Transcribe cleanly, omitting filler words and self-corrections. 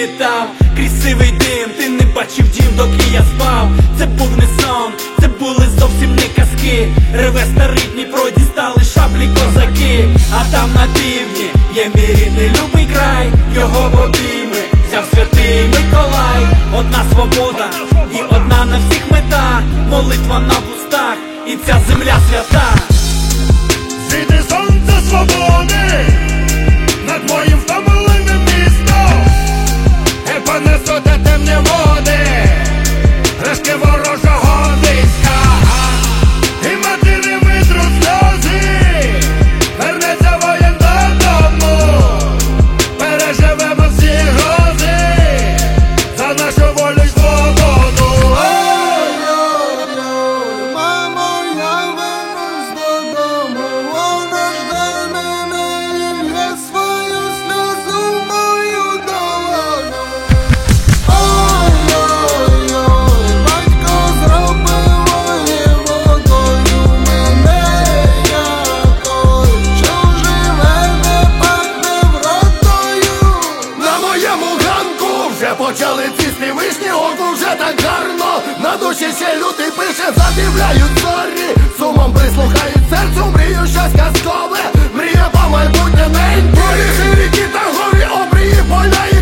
літав крізь сивий дим, ти не бачив дім, доки я спав. Це був не сон, це були зовсім не казки. Реве старий Дніпро, дістали шаблі козаки. А там на півдні є мій рідний любий край. Його в обійми взяв святий Миколай. Одна свобода і одна на всіх мета. Молитва на вустах і ця земля свята. Зійде сонце свободи над моїм втомленим містом, і понесуте темні води рештки ворожого війська. І матері витруть сльози, вернеться воїн додому. Переживемо всі грози за нашу волю й свободу. Мамо, я вернусь додому, вона жде мене і лє свою сльозу в мою долоню. Ой-ой-ой, батько зробив воєводою мене, я той, що живе, не пахне вродою. На моєму ганку вже почали цвісти вишні, оку вже так гарно. На душі ще лютий пише, задивляють зорі, сумом прислухають серцю, мрію щось казкове. Мрія по майбутнє неньке. Поріжі ріки та горі, обрії поля і